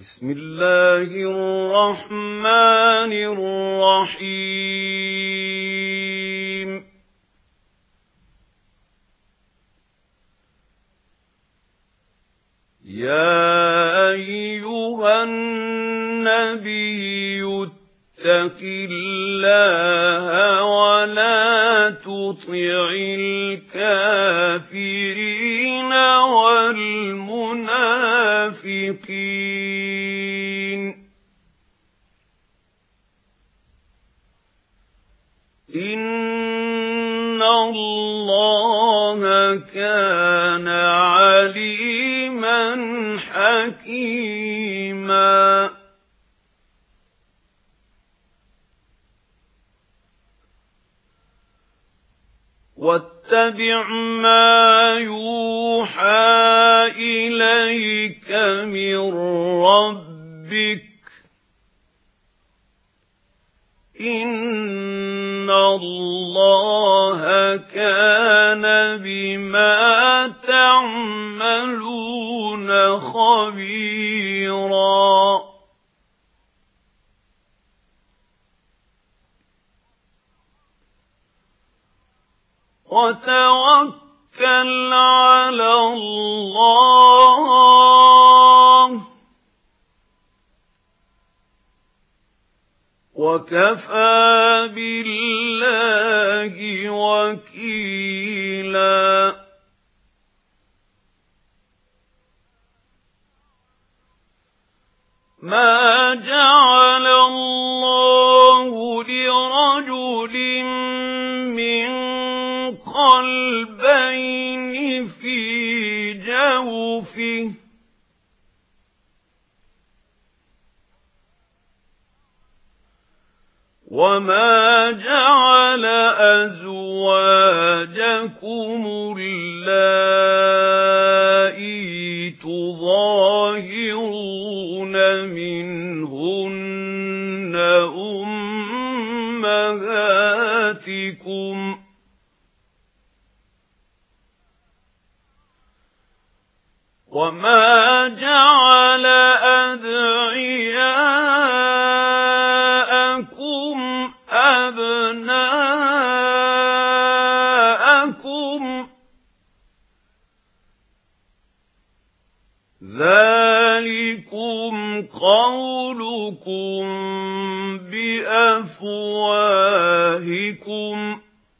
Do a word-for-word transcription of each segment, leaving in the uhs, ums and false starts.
بسم الله الرحمن الرحيم يا أيها النبي اتق الله ولا تطع الكافرين والمنافقين إن الله كان عليما حكيما واتبع ما يوحى إليك من ربك إن الله كان بما تعملون خبيرا وتوكل على الله وكفى بالله وكيلا ما جعل الله لرجل من قلبين في جوفه وما جعل أزواجكم اللائي تظاهرون منهن أمهاتكم وما جعل أدعياءكم أبناءكم ذلكم قولكم بأفواهكم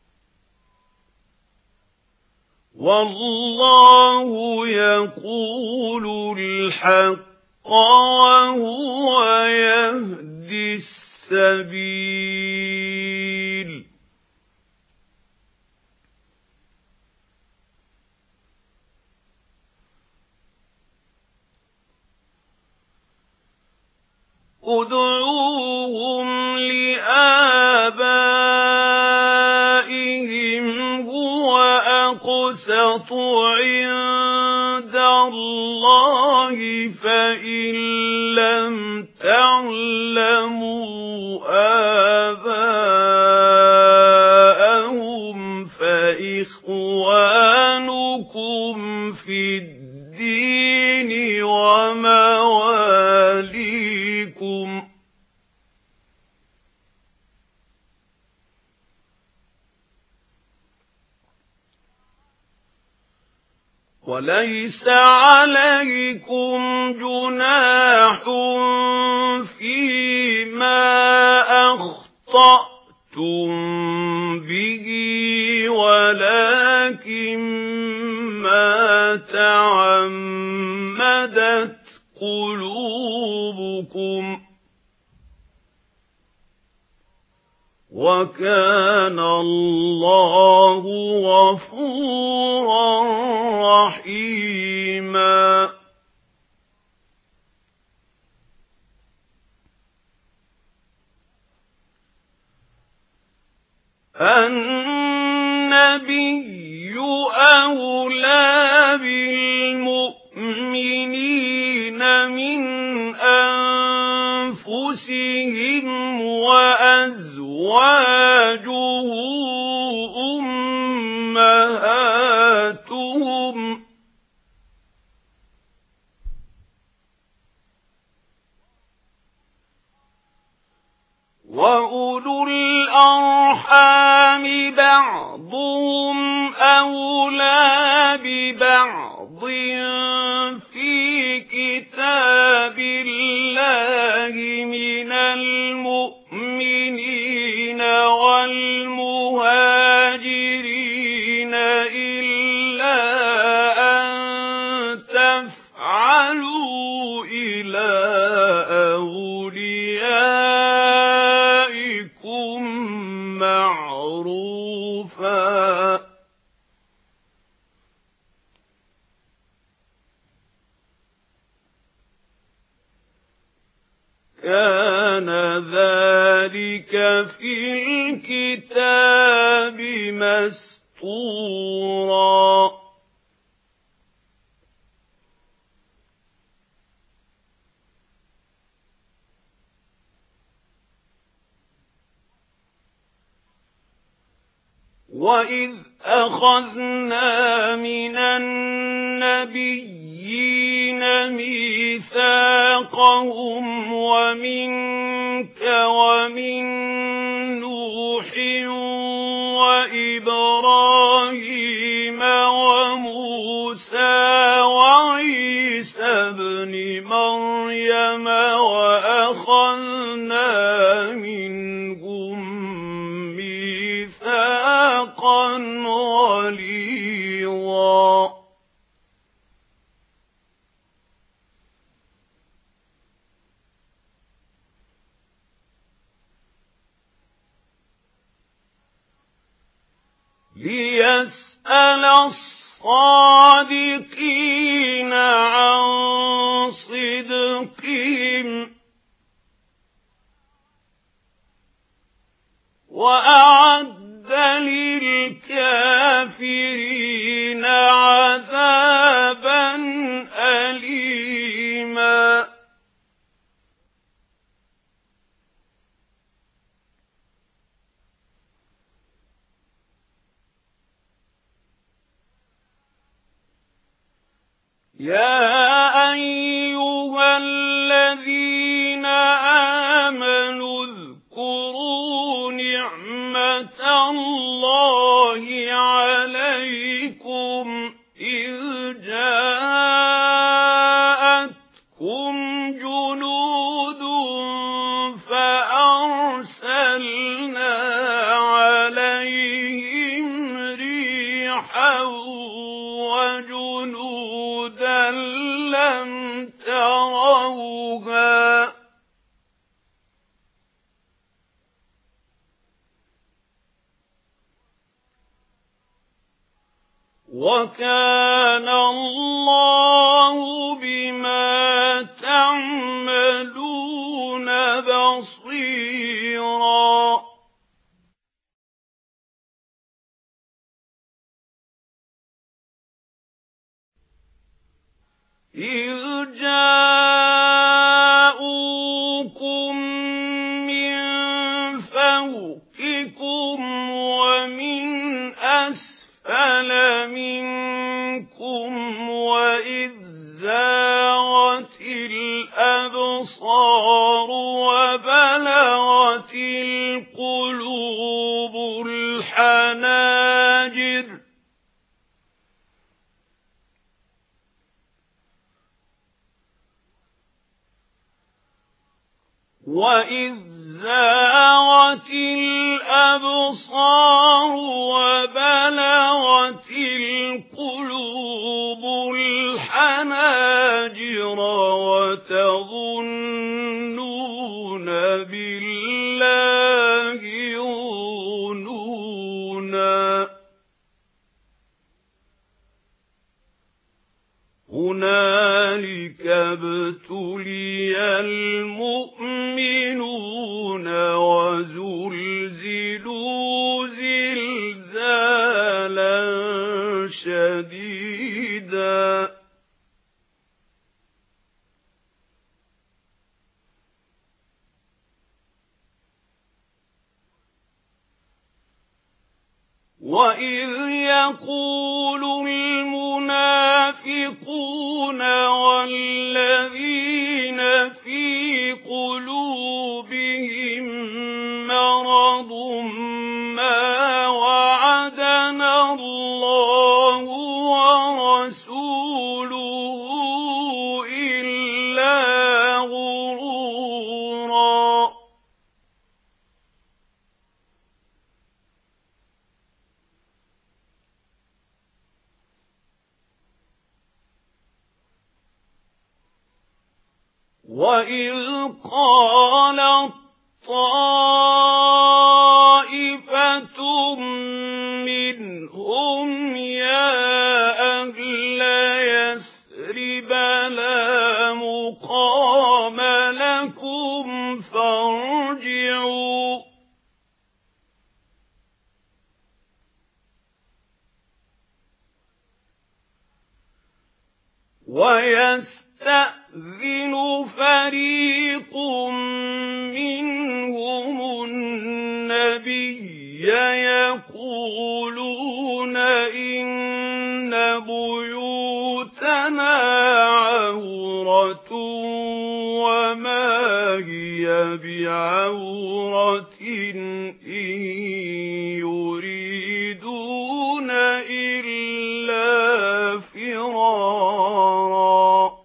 والله يقول الحق وهو يهدي السبيل ادعوهم لآبائهم هو أقسط عند الله فإن لم تعلموا آباءهم فإخوانكم في الدين ومواليكم وليس عليكم جناح فيما أخطأتم به ولكن ما تعمدت قلوبكم وكان الله غفورا رحيما النبي أولى بالمؤمنين من أنفسهم وأزواجه أمهاتهم وَأُولُو الْأَرْحَامِ بَعْضُهُمْ أَوْلَى بِبَعْضٍ فِي كِتَابِ اللَّهِ مِنَ الْمُؤْمِنِينَ وَالْمُهَاجِرِينَ إِلَّا أَن تَفْعَلُوا إِلَى أَوْلِيَائِكُمْ مَعْرُوفًا كَانَ ذَلِكَ فِي الْكِتَابِ مَسْطُورًا وَإِذْ أَخَذْنَا مِنَ النَّبِيِّينَ مِيثَاقَهُمْ وَمِنكَ وَمِن نُّوحٍ وَإِبْرَاهِيمَ وَمُوسَى وَعِيسَى ابْنِ مَرْيَمَ وَأَخَذْنَا مِنْهُم مِّيثَاقًا غَلِيظًا لِيَسْأَلَ الصَّادِقِينَ عَن صِدْقِهِمْ وَأَعَدَّ لِلْكَافِرِينَ عَذَابًا أَلِيمًا يَا أَيُّهَا الَّذِينَ آمَنُوا اذْكُرُوا نِعْمَةَ اللَّهِ عَلَيْكُمْ إِذْ جَاءَتْكُمْ جُنُودٌ فَأَرْسَلْنَا عَلَيْهِمْ رِيحًا وَجُنُودًا لَّمْ تَرَوْهَا وَكَانَ اللَّهُ بِمَا تَعْمَلُونَ بَصِيرًا إِذْ جَاءُوكُم مِّن فَوْقِكُمْ وَمِنْ أَسْفَلَ مِنكُمْ وَإِذْ زَاغَتِ الْأَبْصَارُ وَبَلَغَتِ الْقُلُوبُ الْحَنَاجِرَ وَإِذْ زَاغَتِ الْأَبْصَارُ وَبَلَغَتِ الْقُلُوبُ الْحَنَاجِرَ وَتَظُنُّونَ بِاللَّهِ الظُّنُونَا هُنَالِكَ ابْتُلِيَ الْمُؤْمِنُونَ وَزُلْزِلُوا زِلْزَالًا شَدِيدًا وَإِذْ يَقُولُ الْمُنَافِقُونَ وَالَّذِينَ فِي قُلُوبِهِم وَإِذْ قَالَت طَّائِفَةٌ مِّنْهُمْ يَا أَهْلَ يَثْرِبَ لَا مُقَامَ لَكُمْ فَارْجِعُوا وَيَسْتَأْذِنُ فَرِيقٌ مِّنْهُمُ النَّبِيَّ يَقُولُونَ إِنَّ بُيُوتَنَا عَوْرَةٌ وَمَا هِيَ بِعَوْرَةٍ إِن يُرِيدُونَ إِلَّا فِرَارًا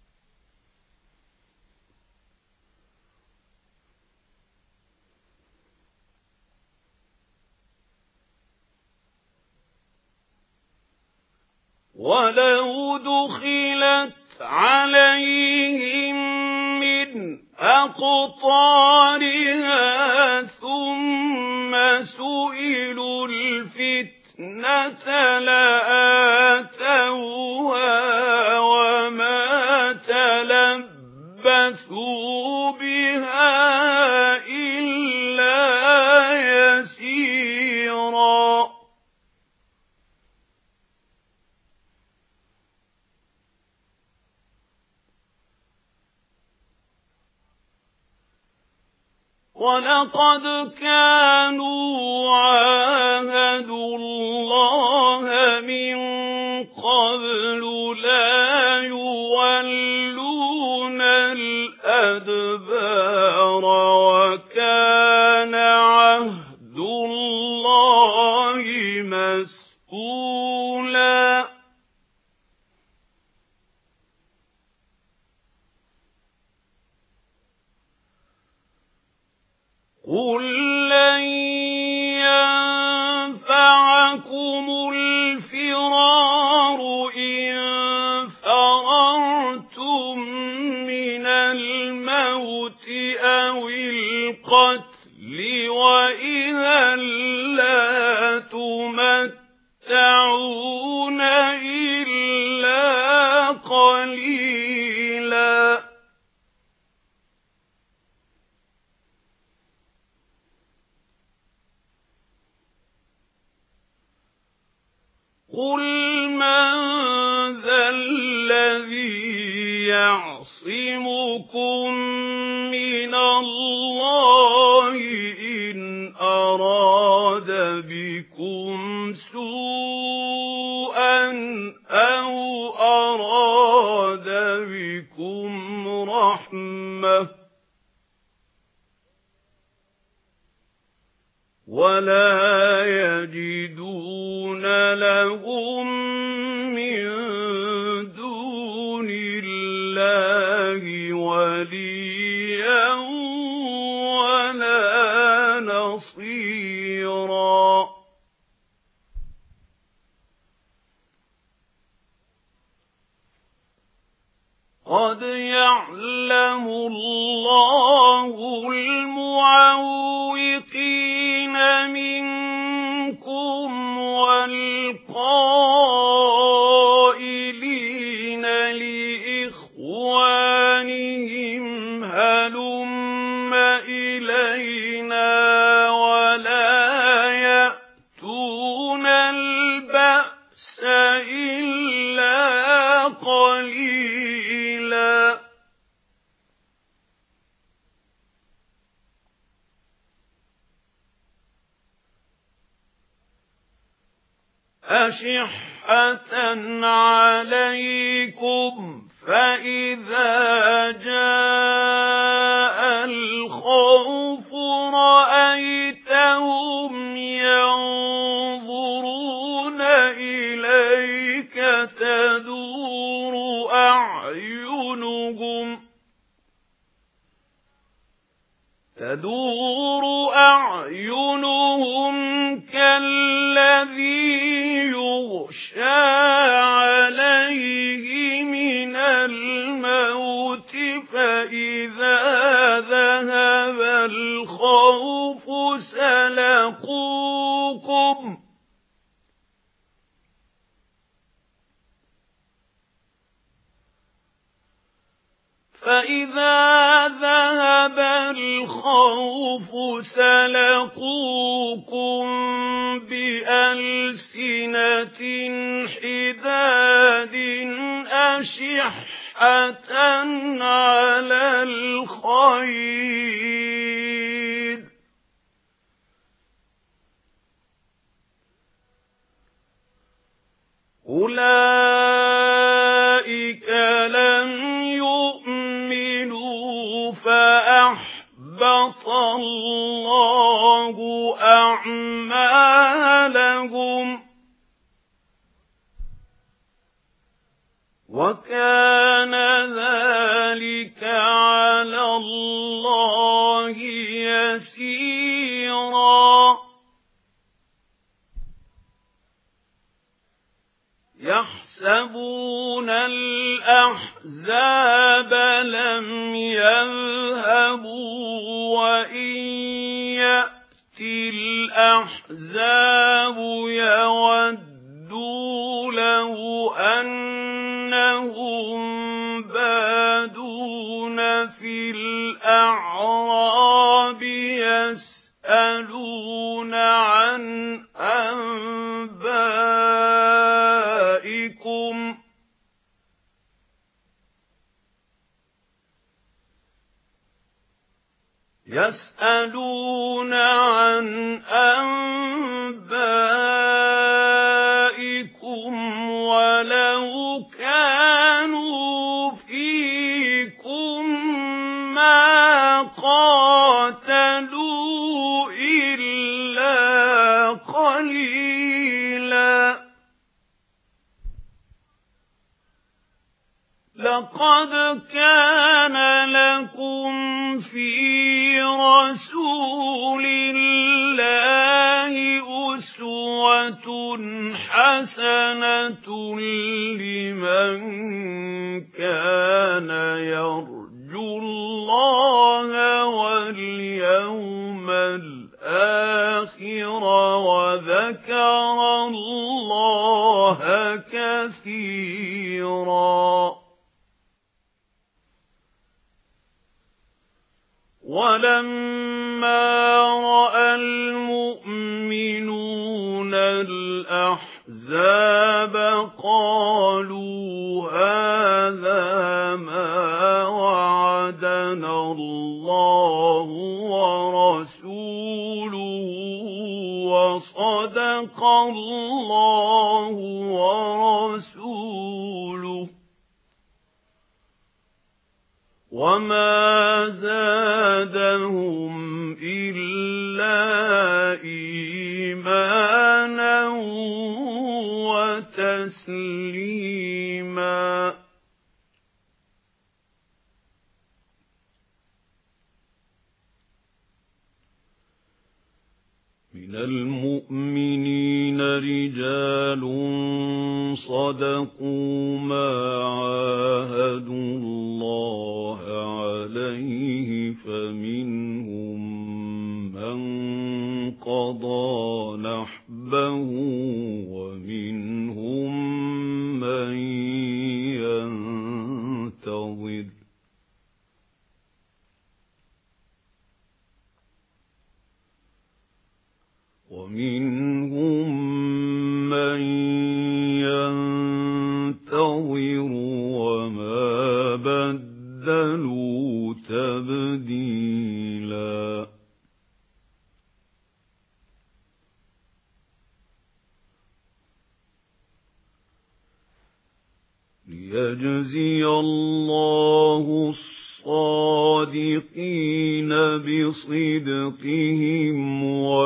وَلَوْ دُخِلَتْ عَلَيْهِمْ مِنْ أَقْطَارِهَا ثُمَّ سُئِلُوا الْفِتْنَةَ لَآتَوْهَا وَمَا تَلَبَّثُوا بِهَا إِلَّا يَسِيرًا وَلَقَدْ كَانُوا عَاهَدُوا اللَّهَ مِنْ قَبْلُ لَا يُوَلُّونَ الْأَدْبَارَ وَكَانَ عَهْدُ اللَّهِ مَسْئُولًا قُل لَّن يَنفَعَكُمُ الْفِرَارُ إِن فَرَرْتُم مِّنَ الْمَوْتِ أَوِ الْقَتْلِ وَإِذًا لَّا تُمَتَّعُونَ إِلَّا قَلِيلًا قُلْ مَنْ ذَا الَّذِي يَعْصِمُكُم مِّنَ اللَّهِ إِنْ أَرَادَ بِكُمْ سُوءًا أَوْ أَرَادَ بِكُمْ رَحْمَةً وَلَا يَجِدُونَ لَهُم مِّن دُونِ اللَّهِ وَلِيًّا وَلَا نَصِيرًا قَدْ يَعْلَمُ اللَّهُ الْمُعَوِّقِينَ مِنكُمْ وَالْقَائِلِينَ لِإِخْوَانِهِمْ هَلُمَّ إِلَيْنَا وَلَا يَأْتُونَ الْبَأْسَ إِلَّا قَلِيلًا أَشِحَّةً عَلَيْكُمْ فَإِذَا جَاءَ الْخَوْفُ رَأَيْتَهُمْ يَنظُرُونَ إِلَيْكَ تَدُورُ أَعْيُنُهُمْ تَدُورُ أَعْيُنُهُمْ كَالَّذِي يُغْشَىٰ عَلَيْهِ مِنَ الْمَوْتِ فإذا ذهب الخوف سلقوكم فإذا ذهب الخوف سلقوكم بألسنة حداد أشحة على الخير أولئك لم يؤمنوا فأحبط الله أعمالهم وكان ذلك على الله يسيرا يحسبون الأحزاب لم يذهبوا وإن يأتي الأحزاب يودوا لو أنهم بادون في الأعراب يسألون عن أنبائكم يسألون عن أنبائكم ولو كانوا فيكم ما قاتلوا إلا قليلا لقد كان لكم في رسول الله أسوة حسنة لمن كان يرجو الله واليوم الآخر وذكر الله كثيرا ولما رأى المؤمنون الأحزاب قالوا هذا ما وعدنا الله ورسوله وصدق الله ورسوله وما زادهم إلا إيمانا وتسليما من المؤمنين رجال صدقوا ما عاهدوا الله عليه فمنهم من قضى نحبه ومنهم من ينتظر ومنهم من ينتظر وما بدلوا تبديلا ليجزي الله الصادقين بصدقهم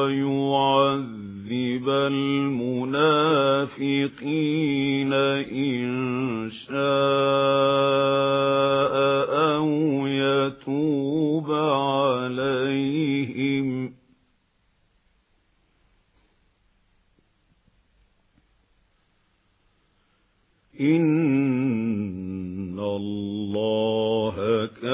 ويعذب المنافقين إن شاء أو يتوب عليهم إن الله كان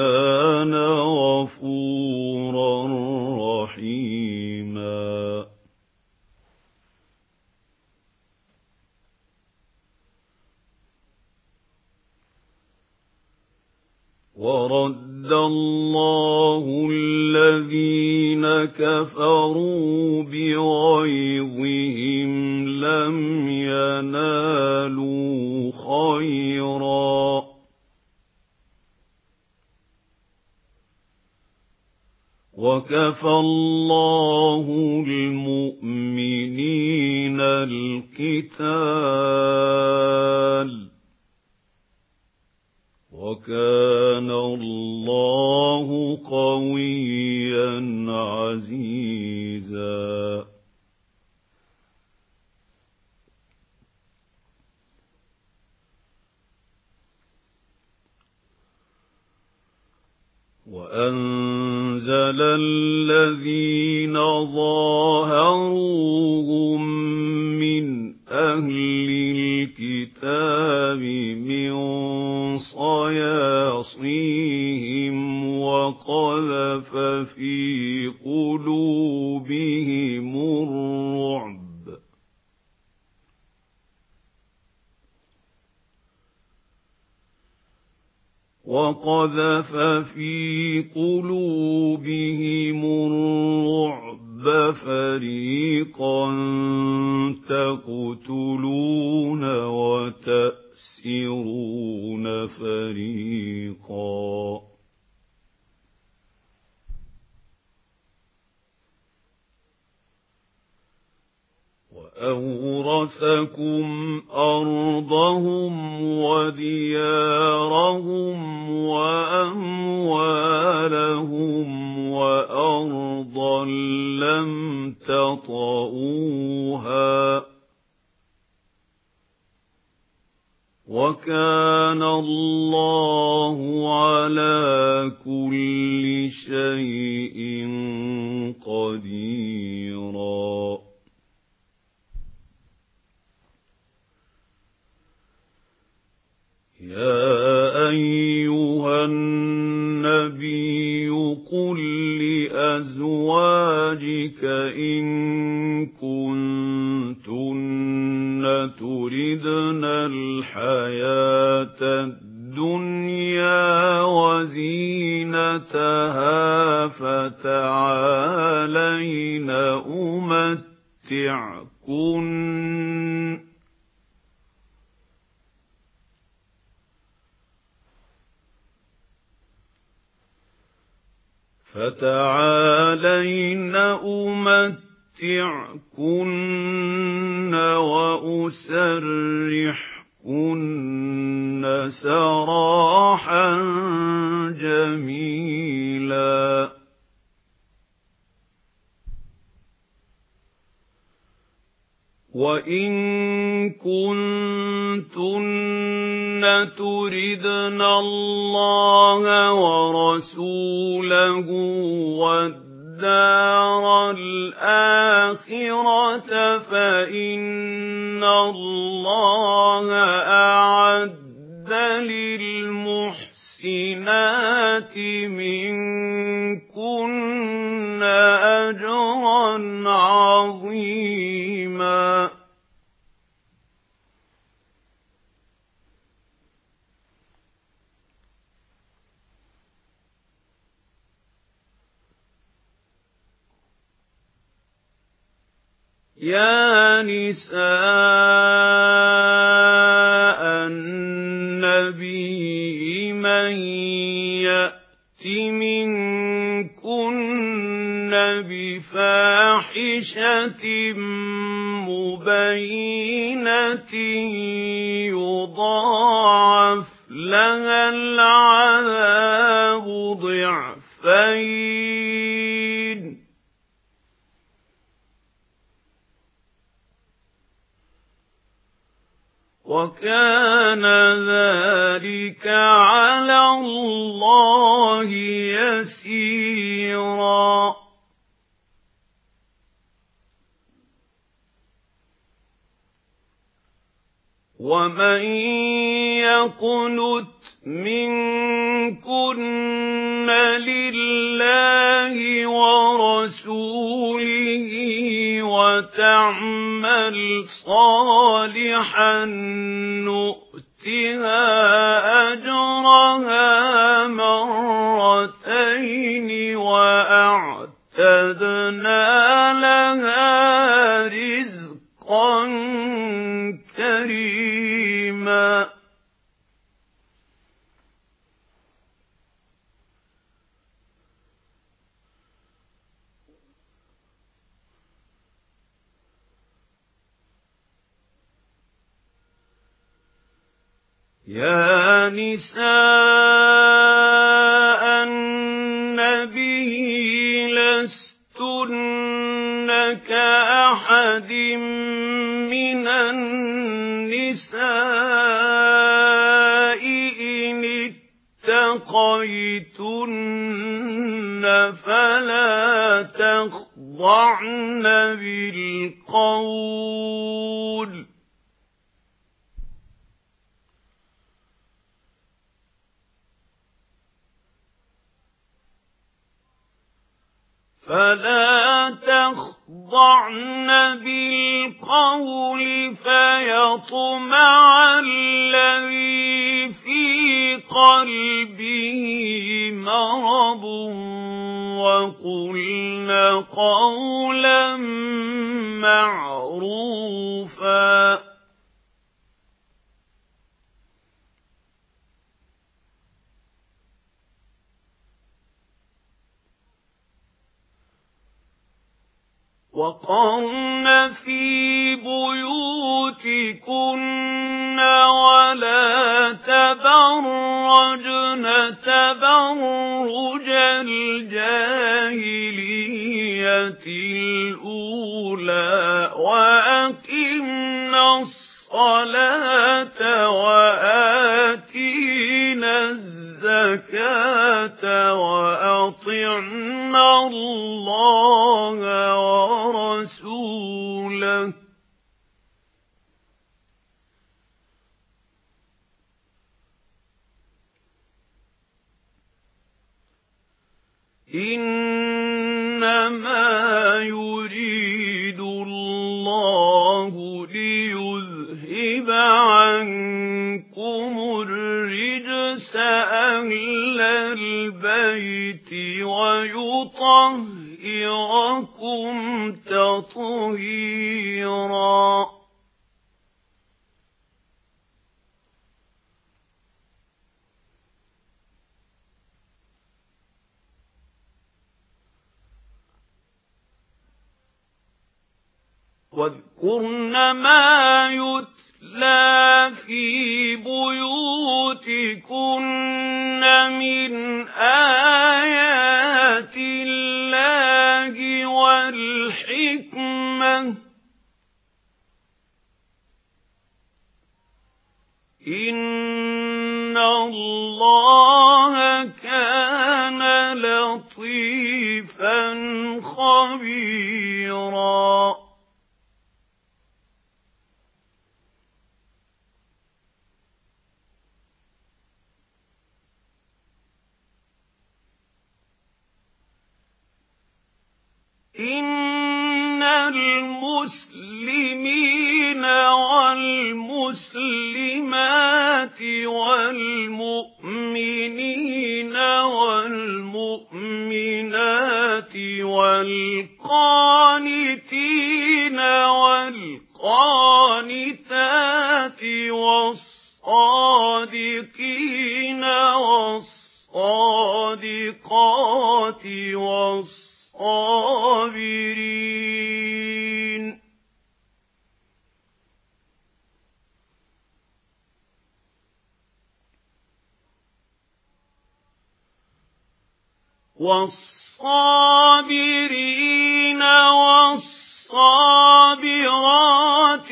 ورد الله الذين كفروا بغيظهم لم ينالوا خيرا وكفى الله المؤمنين القتال وكان الله قويا عزيزا وأنزل الذين ظاهروهم من أهل الكتاب من صياصيهم وقذف في قلوبهم الرعب وقذف في قلوبهم الرعب فريقا تقتلون وتأسرون فريقا وأورثكم أرضهم وديارهم وأموالهم وأرضا لم تطئوها وكان الله على كل شيء قديرا يا أيها النبي قل لأزواجك إن كنتن تردن الحياة الدنيا وزينتها فتعالين أمتعكن فتعالين أمتعكن وأسرحكن سراحا جميلا وإن كنتن تردن الله ورسوله والدار الآخرة فإن الله أعد للمحسنات منكن أجرا عظيما يا نساء النبي من يأت منكن بفاحشة مبينة يضاعف لها العذاب ضعفين وكان ذلك على الله يسيرا ومن يقنت منكن لله ورسوله وتعمل صالحا نؤتها أجرها مرتين وأعتدنا لها رزقا كريما يا نساء النبي لستن كأحد من النساء إن اتقيتن فلا تخضعن بالقول فلا تخضعن بالقول فيطمع الذي في قلبه مرض وقلن قولا معروفا وقرن في بيوتكن ولا تبرجن تبرج الجاهلية الأولى وأقمنا الصلاة وآتينا الزكاة وأطعنا الله ورسوله إنما يريد الله ليذهب عنكم الرجس أهل البيت ويطهركم تطهيرا واذكرن ما يتلى في بيوتكن من آيات الله والحكمة إن الله كان لطيفا خبيرا إن المسلمين والمسلمات والمؤمنين والمؤمنات والقانتين والقانتات والصادقين والصادقات والصادقين الصابرين والصابرين والصابرات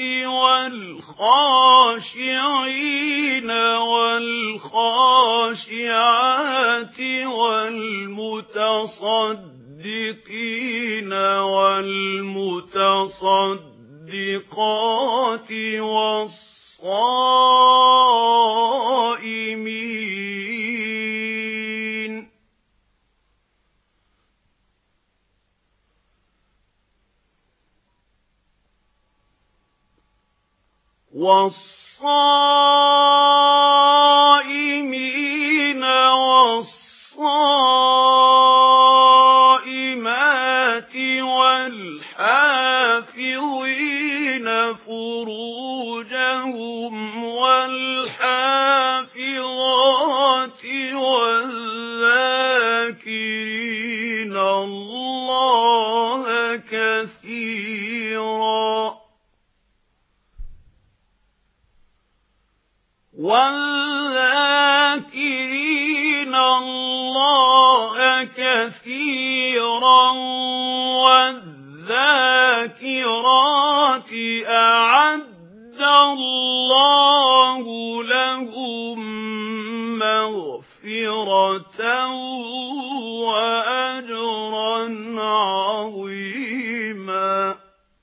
والخاشعين والخاشعات والمتصدقين الصديقين والمتصدقات والصائمين والصائمين والصائمين مغفرة وأجرا عظيما.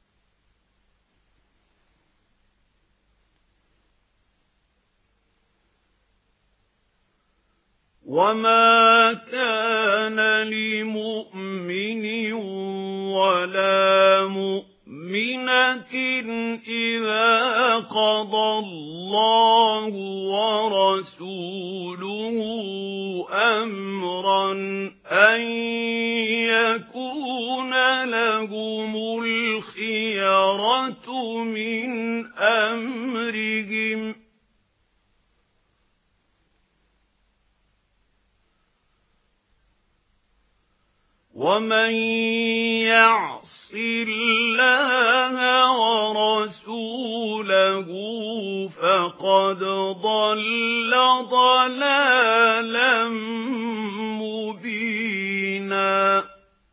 وما كان لمؤمن ولا مؤمنة إذا قضى الله ورسوله أمرا أن يكون لهم الخيرة من أمرهم، ومن يعص الله ورسوله فقد ضل ضلالا مبينا.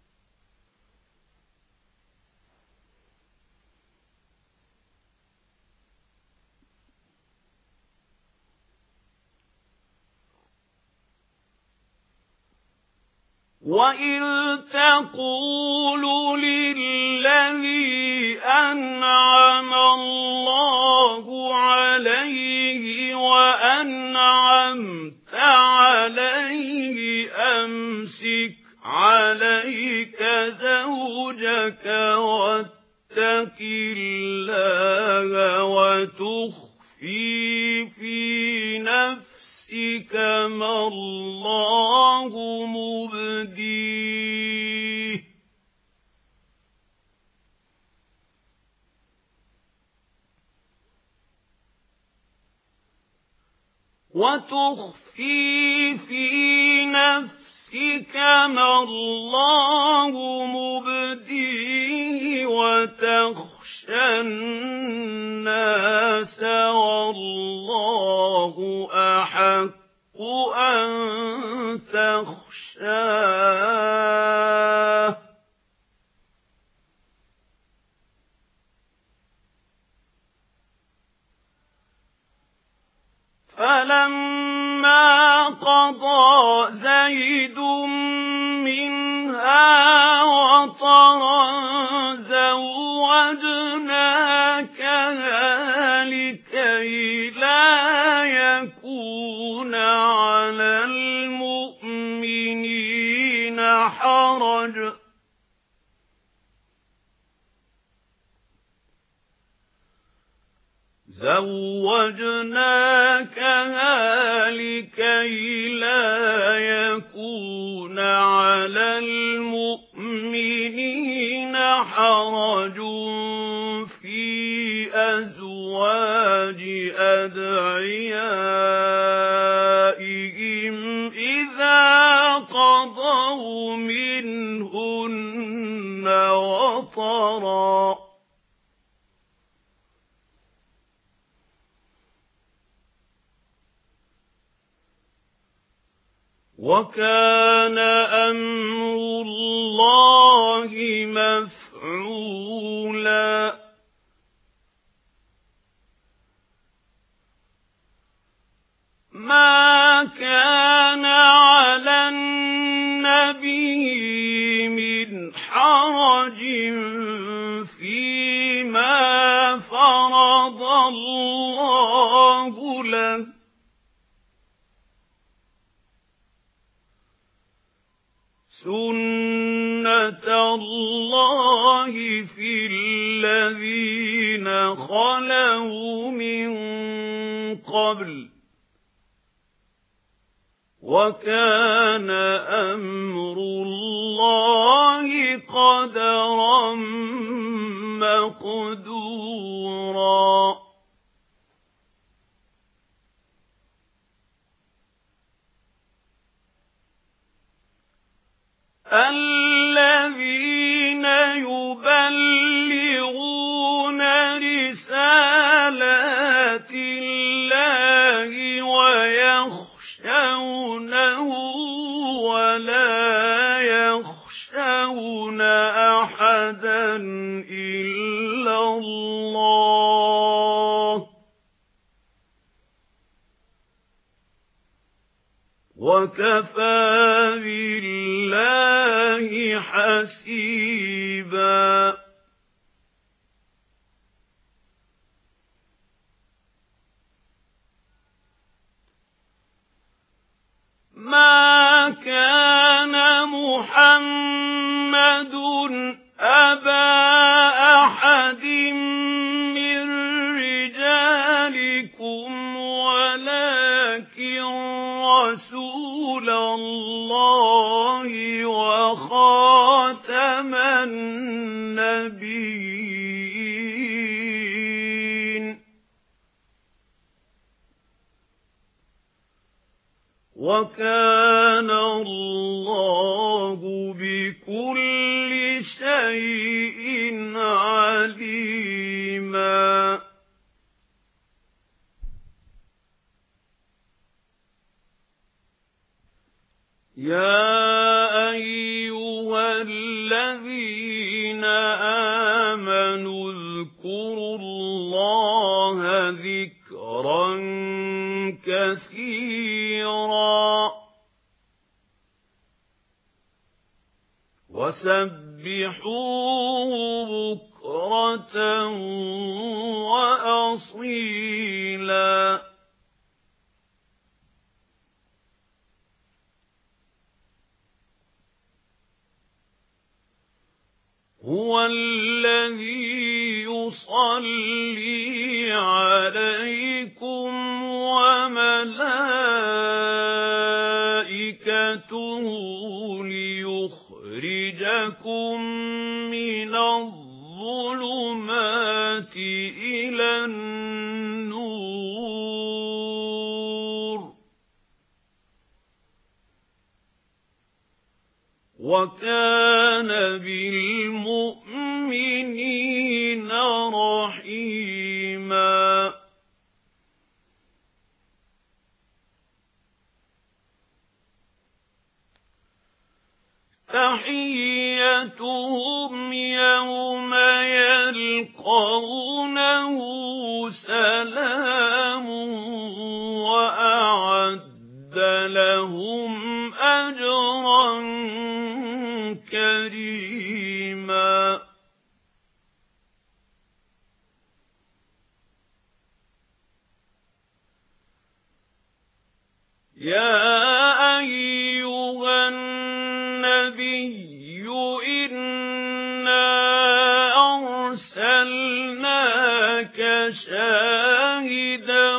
وَإِذْ تَقُولُ لِلَّذِي أَنْعَمَ اللَّهُ عَلَيْهِ وَأَنْعَمْتَ عَلَيْهِ أَمْسِكْ عَلَيْكَ زَوْجَكَ وَاتَّقِ اللَّهَ وَتُخْفِي فِي نَفْسِكَ مَا اللَّهُ مُبْدِيهِ وتخفي في نفسك ما الله مبديه وتخشى الناس والله أحق أن تخشاه. فَلَمَّا قَضَى زَيْدٌ مِنْهَا وَطَرًا زَوَّجْنَاكَهَا لِكَيْ لَا يَكُونَ عَلَى الْمُؤْمِنِينَ حَرَجٌ زَوَّجْنَاكَهَا لِكَيْ لَا يَكُونَ عَلَى الْمُؤْمِنِينَ حَرَجٌ فِي أَزْوَاجِ أَدْعِيَائِهِمْ إِذَا قَضَوْا مِنْهُنَّ وَطَرًا. وَكَانَ أَمْرُ اللَّهِ مَفْعُولًا. مَا كَانَ عَلَى النَّبِيِّ مِنْ حَرَجٍ فِيمَا فَرَضَ اللَّهُ لَهُ سُنَّةَ اللَّهِ فِي الَّذِينَ خَلَوْا مِنْ قَبْلُ وَكَانَ أَمْرُ اللَّهِ قَدَرًا مَقْدُورًا. الَّذِينَ يُبَلِّغُونَ رِسَالَاتِ اللَّهِ وَيَخْشَوْنَهُ وَلَا يَخْشَوْنَ أَحَدًا إِلَّا اللَّهَ وَكَفَى بِاللَّهِ حَسِيبًا. مَا كَانَ مُحَمَّدٌ أَبَا أَحَدٍ مِّن رِّجَالِكُمْ وَلَٰكِن رَّسُولَ اللَّهِ وَخَاتَمَ النَّبِيِّينَ. وَكَانَ اللَّهُ بِكُلِّ شَيْءٍ عَلِيمًا. يَا أَيُّهَا الَّذِينَ آمَنُوا اذْكُرُوا اللَّهَ ذِكْرًا كَثِيرًا وَسَبِّحُوهُ بُكْرَةً وَأَصِيلًا. هُوَ الَّذِي يُصَلِّي عَلَيْكُمْ وَمَلَائِكَتُهُ لِيُخْرِجَكُم مِّنَ الظُّلُمَاتِ إِلَى النُّورِ. وَكَانَ بِالْمُؤْمِنِينَ رَحِيمًا. تَحِيَّتُهُمْ يَوْمَ يَلْقَوْنَهُ سَلَامٌ وَأَعَدَّ لَهُمْ أَجْرًا كَرِيمًا. يَا أَيُّهَا النَّبِيُّ إِنَّا أَرْسَلْنَاكَ شَاهِدًا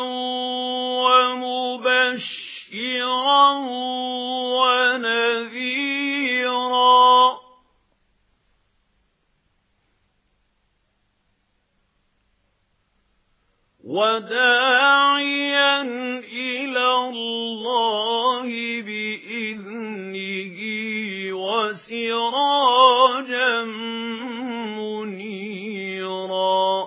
وَمُبَشِّرًا وَنَذِيرًا وَدَاعِيًا إِلَى اللَّهِ بِإِذْنِهِ وَسِرَاجًا مُنِيرًا.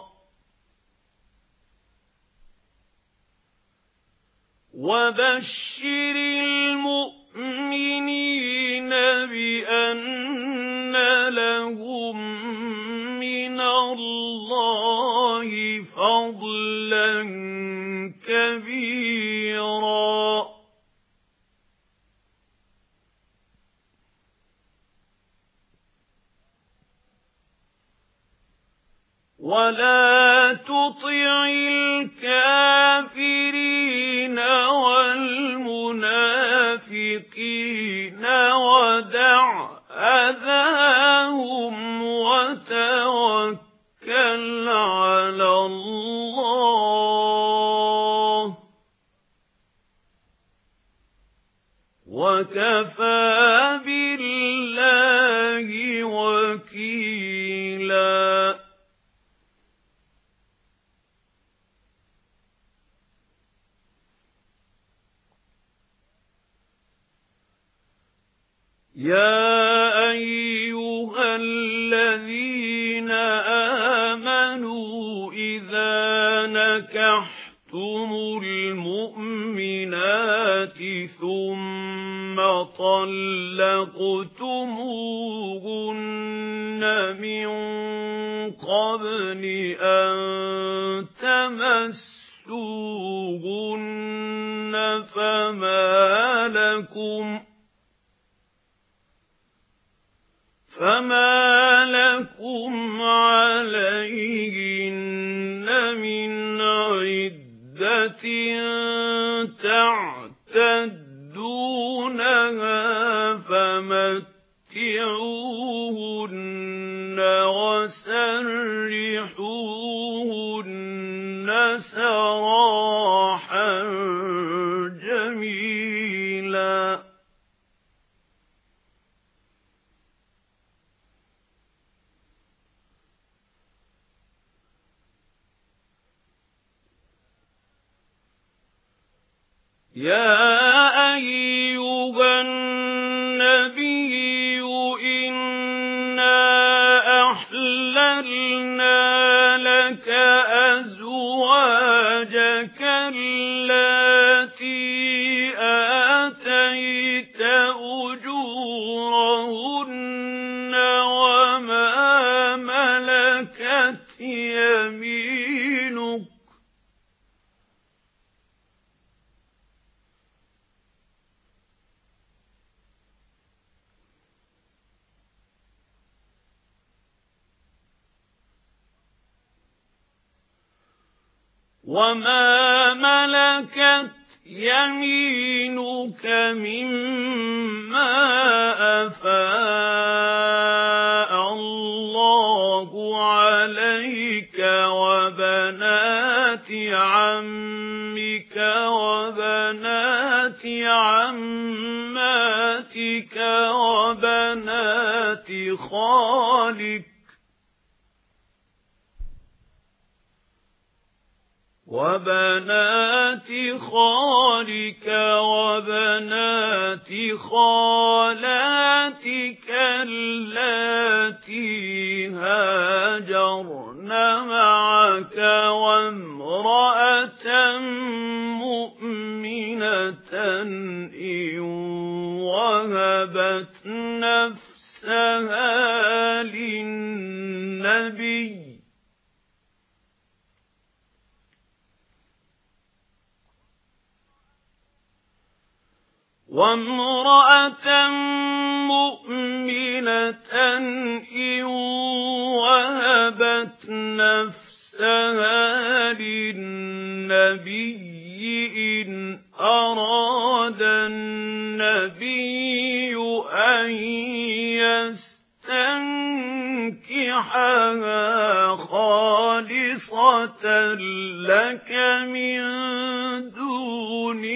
وَبَشِّرِ الْمُؤْمِنِينَ بِأَنَّ لَهُم مِّنَ اللَّهِ فَضْلًا كَبِيرًا. وَلَا تُطِعِ الْكَافِرِينَ وَالْمُنَافِقِينَ وَدَعْ أَذَاهُمْ وَتَوَكَّلْ عَلَى اللَّهِ وَكَفَى بِاللَّهِ وَكِيلًا. يَا أَيُّهَا الَّذِينَ آمَنُوا إِذَا نَكَحْتُمُ الْمُؤْمِنَاتِ ثُمَّ طَلَّقْتُمُوهُنَّ مِنْ قَبْلِ أَنْ تَمَسُّوهُنَّ فَمَا لَكُمْ لكم فما لكم عليهن من عدة تعتدونها فمتعوهن وسرحوهن سراحا جميلا. يا أيها النبي إنا أحللنا لك أزواجك اللاتي آتيت أجورهن وما ملكت يمينك وما ملكت يمينك مما أفاء الله عليك وبنات عمك وبنات عماتك وبنات خالك وبنات خالك وبنات خالاتك اللاتي هاجرن معك وامرأة مؤمنة إن وهبت نفسها للنبي وامرأة مؤمنة إن وهبت نفسها للنبي إن أراد النبي أن يستنكحها خالصة لك من دون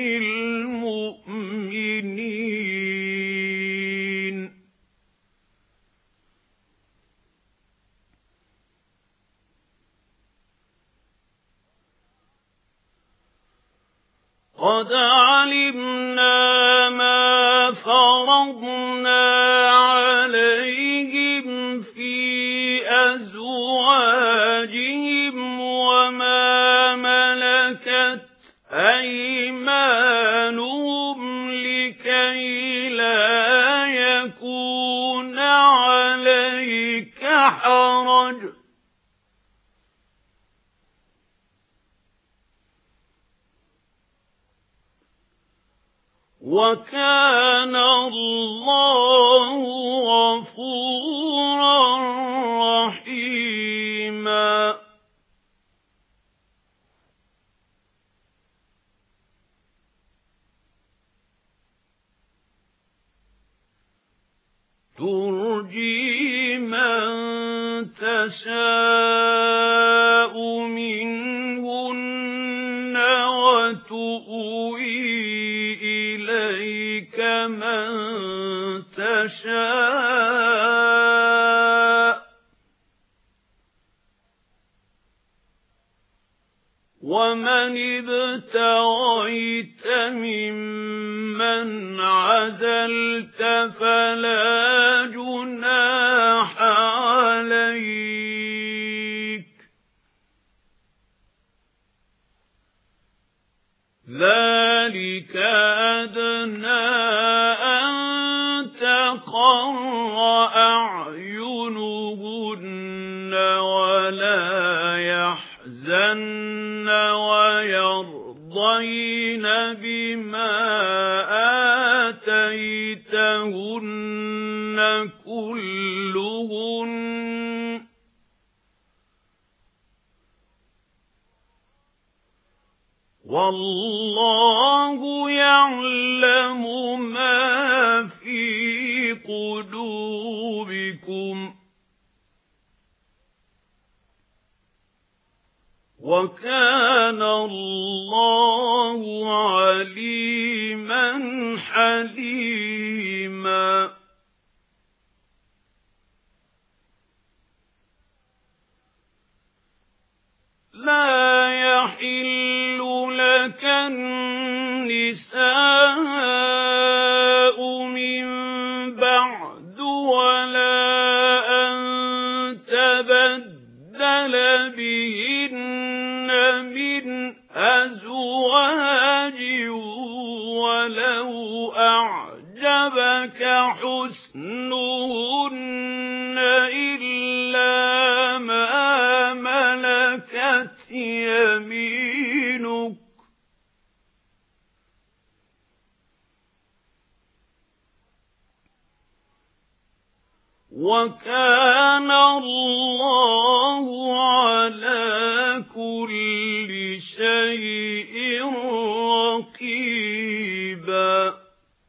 المؤمنين. قد علمنا ما فرضنا عليهم في أزواجهم وما ملكت أيمانهم لكي لا يكون عليك حرج وكان الله غفورا رحيما. ترجي من تشاء منهن وتؤوي إليك من تشاء ومن ابتغيت ممن عزلت فلا جناح عليك ذلك أدنى أن تقر أعينهن ولا يحزن ويرضين بما آتيتهن كلهن والله يعلم ما في قلوبكم وكان الله عليما حليما. لا يحل لك النساء من بعد ولا أن تبدل بهن من أزواج ولو أعجبك حسنهن إلا ما ملكت يمينك وكان الله على كل شيء رقيبا.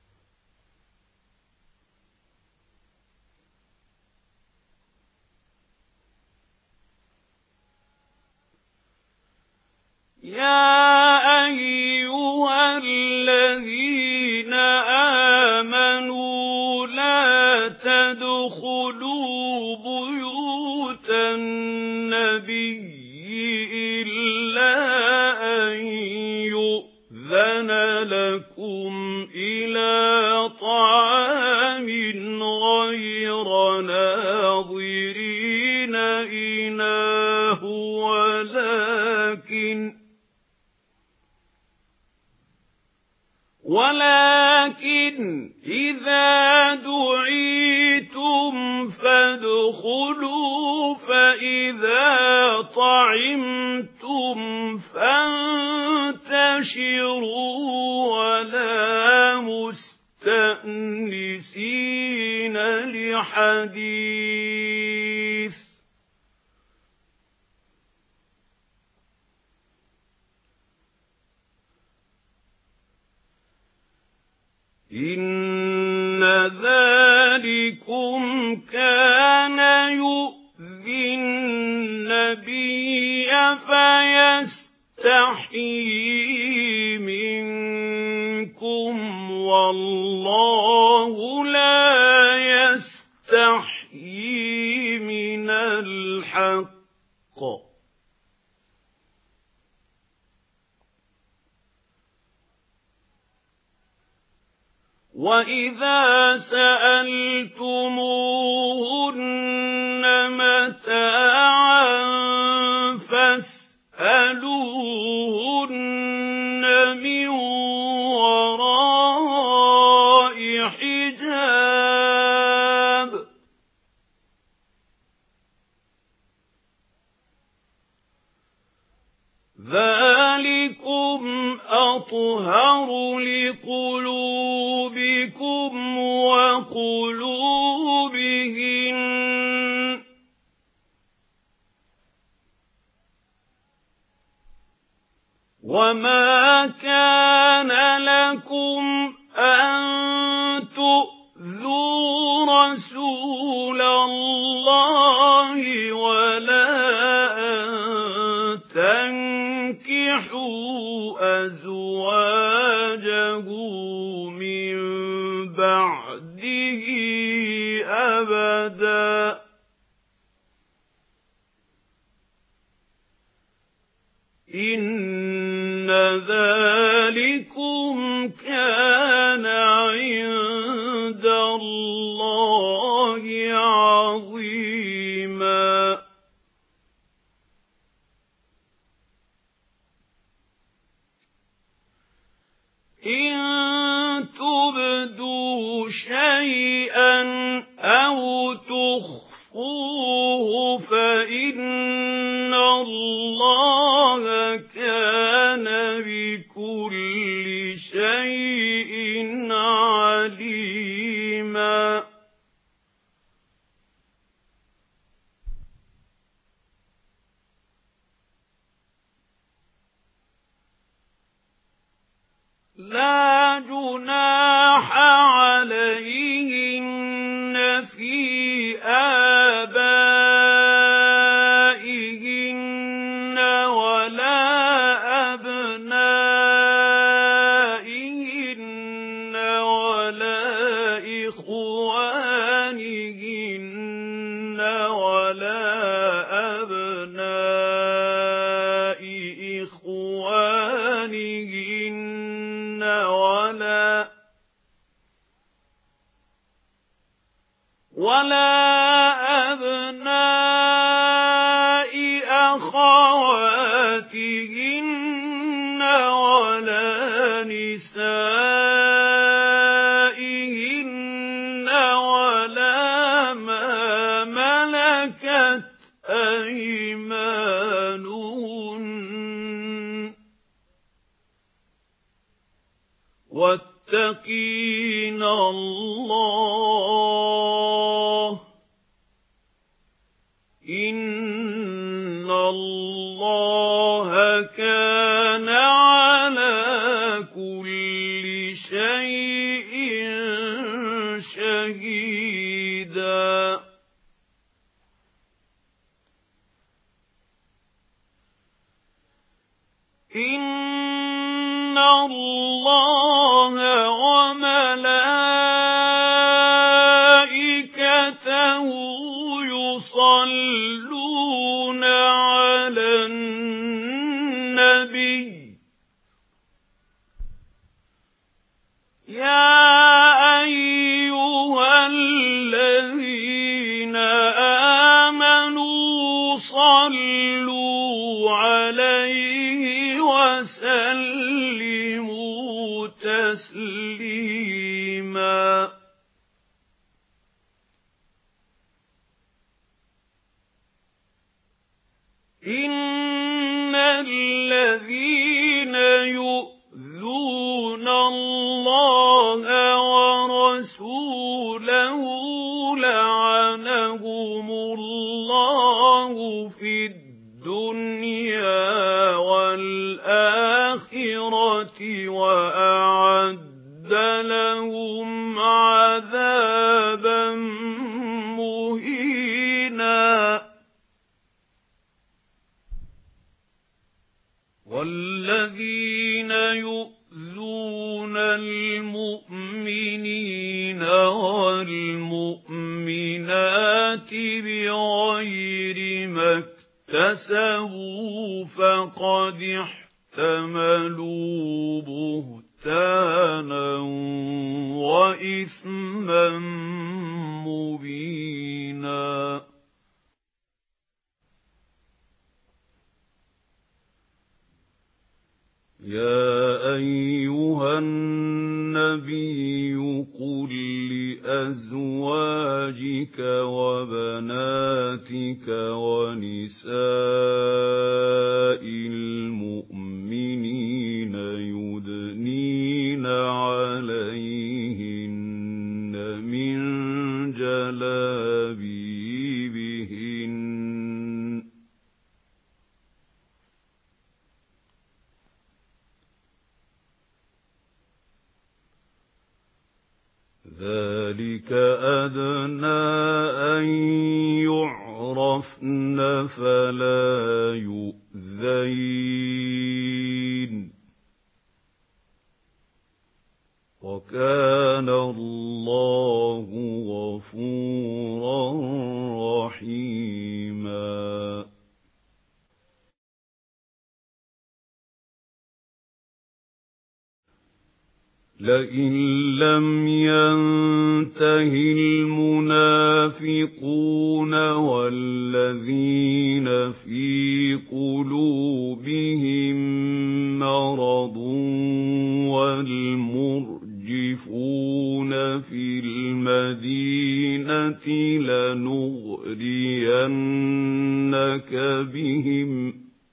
يا أيها الذين آمنوا لا تدخلوا بيوت النبي إلا أن يؤذن لكم إلى طعام غير ناظرين إناه ولكن ولكن إذا دعيتم فادخلوا فإذا طعمتم فانتشروا ولا مستأنسين لحديث إن ذلكم كان يؤذي النبي فيستحيي منكم والله لا يستحيي من الحق وَإِذَا سَأَلْتُمُوهُنَّ مَتَاعًا فَاسْأَلُوهُنَّ مِنْ وَرَاءِ حِجَابٍ ذَلِكُمْ أَطْهَرُ لِقُلُوبِكُمْ وَقُلُوبِهِنَّ وَمَا كَانَ لَكُمْ أَن تُؤْذُوا رَسُولَ اللَّهِ وَلَا أَن تَنكِحُوا أَزْوَاجَهُ مِن بَعْدِهِ أَبَدًا إِنَّ ذَلِكُمْ كَانَ عِندَ اللَّهِ عَظِيمًا. إِن تُبْدُوا شَيْئًا أَوْ تُخْفُوهُ فَإِنَّ اللَّهَ كَانَ بِكُلِّ ولا أبناء أخواتهن ولا نسائهن ولا ما ملكت أيمانهن واتقين الله إن الله كان على كل شيء شهيدا إن الله وملائكته يصلون على النبي يا أيها الذين آمنوا صلوا عليه وسلموا تسليما إن الذين يؤذون الله ورسوله لعنهم الله في الدنيا والآخرة وأعد لهم عذابا مهينا والذين يؤذون المؤمنين والمؤمنات بغير ما اكتسبوا فقد احتملوا بهتانا وإثما مبينا يا أيها النبي قل لأزواجك وبناتك ونساء المؤمنين يدنين عليهن من جلابيبهن ذلك أدنى أن يعرفن فلا يؤذين وكان الله غفورا رحيما لئن لم ينته المنافقون والذين في قلوبهم مرض والمرجفون في المدينة لنغرينك بهم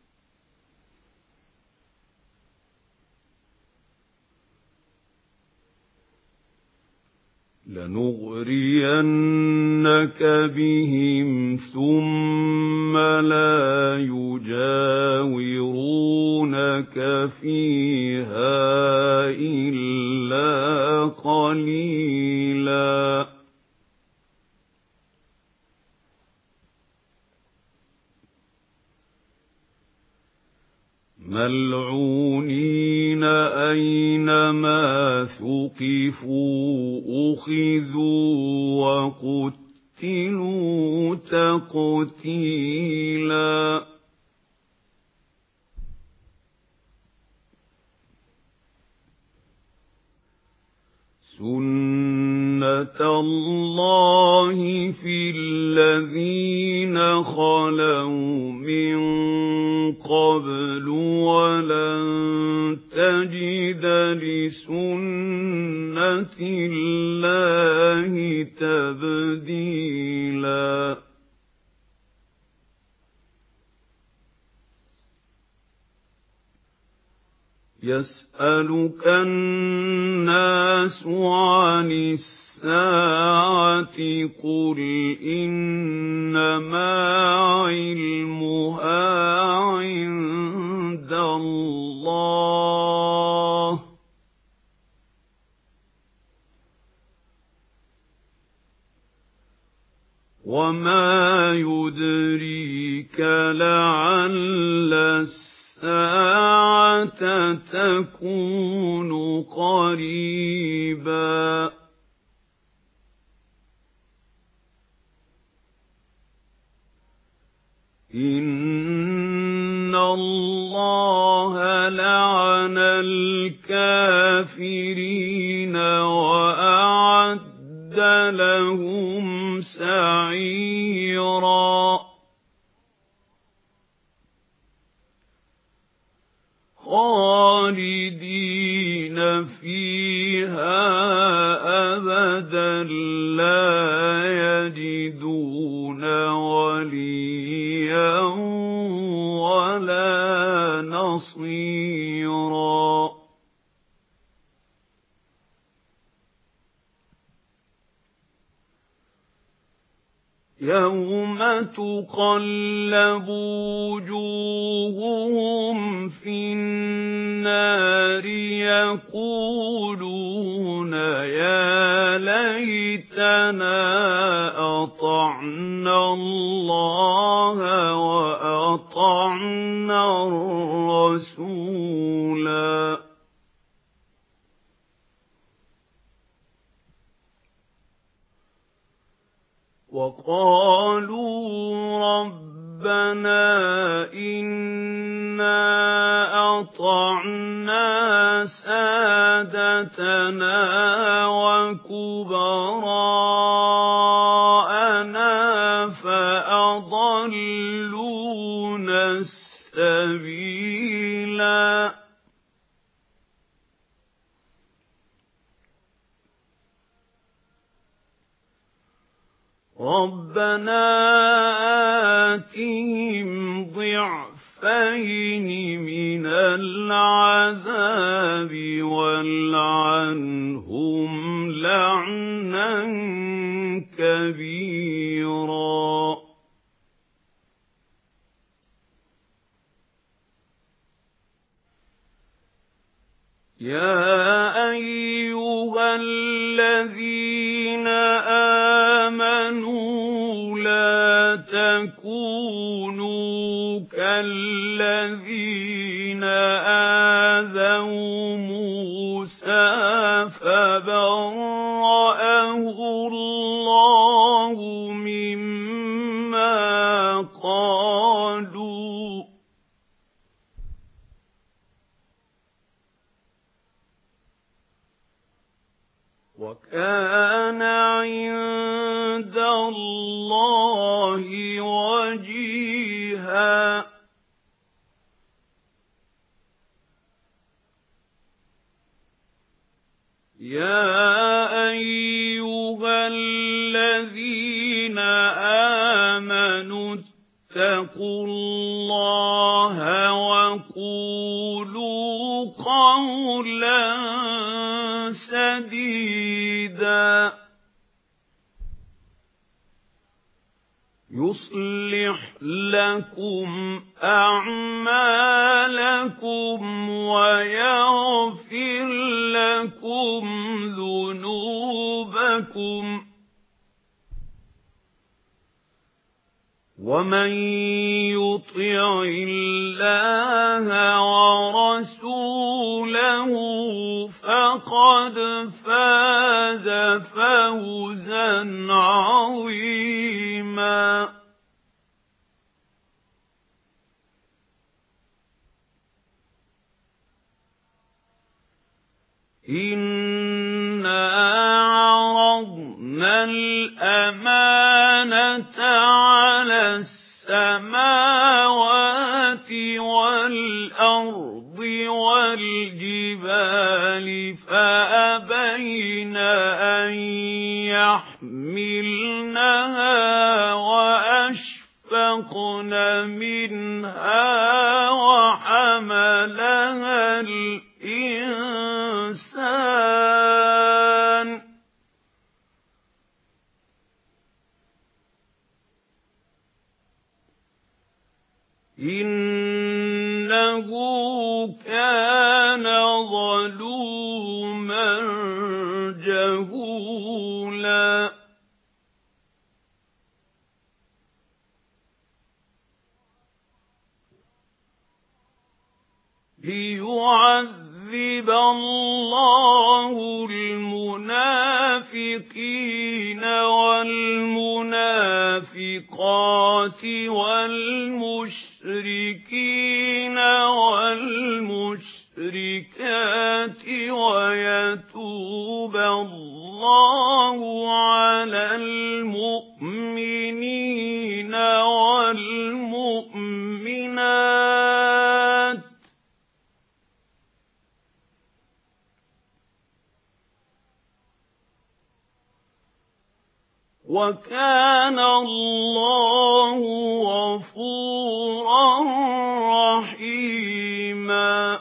لنغرينك بهم ثم لا يجاورونك فيها إلا قليلا ملعونين أينما ثقفوا أخذوا وقتلوا تقتيلا سنة سُنَّةَ اللَّهِ فِي الَّذِينَ خَلَوْا مِن قَبْلُ وَلَن تَجِدَ لِسُنَّةِ اللَّهِ تَبْدِيلًا يَسْأَلُكَ النَّاسُ عَنِ السَّاعَةِ قُلْ إِنَّمَا عِلْمُهَا عِندَ اللَّهِ وَمَا يُدْرِيكَ لَعَلَّ السَّاعَةَ تَكُونُ قَرِيبًا إِنَّ اللَّهَ لَعَنَ الْكَافِرِينَ وَأَعَدَّ لَهُمْ سَعِيرًا خَالِدِينَ فِيهَا أَبَدًا لَّا يَجِدُونَ وَلِيًّا وَلَا نَصِيرًا يَوْمَ تُقَلَّبُ وُجُوهُهُمْ فِي النَّارِ يَقُولُونَ يَا لَيْتَنَا أَطَعْنَا اللَّهَ وَأَطَعْنَا الرَّسُولَا وَقَالُوا رَبَّنَا إِنَّا أَطَعْنَا سَادَتَنَا وَكُبَرَاءَنَا فَأَضَلُّونَا السَّبِيلَا رَبَّنَا آتِهِمْ ضِعْفَيْنِ مِنَ الْعَذَابِ وَالْعَنْهُمْ لَعْنًا كَبِيرًا يَا أَيُّهَا الَّذِينَ آمَنُوا لَا تَكُونُوا كَالَّذِينَ آذَوْا مُوسَىٰ فَبَرَّأَهُ اللَّهُ مِمَّا قَالُوا وَكَانَ عِندَ اللَّهِ وَجِيهًا يَا أَيُّهَا الَّذِينَ آمَنُوا اتَّقُوا اللَّهَ وَقُولُوا قَوْلًا سَدِيدًا يُصْلِحْ لَكُمْ أَعْمَالَكُمْ وَيَغْفِرْ لَكُمْ ذُنُوبَكُمْ وَمَن يُطِعِ اللَّهَ وَرَسُولَهُ فَقَدْ فَازَ فَوْزًا عَظِيمًا إِنَّا عَرَضْنَا يحملنها وأشفقن منها وحملها الإنسان إنه كان ظلوما جهولا ليعذب الله المنافقين والمنافقات والمشركين والمشركات ويتوب الله على المؤمنين والمؤمنات وكان الله غفورا رحيما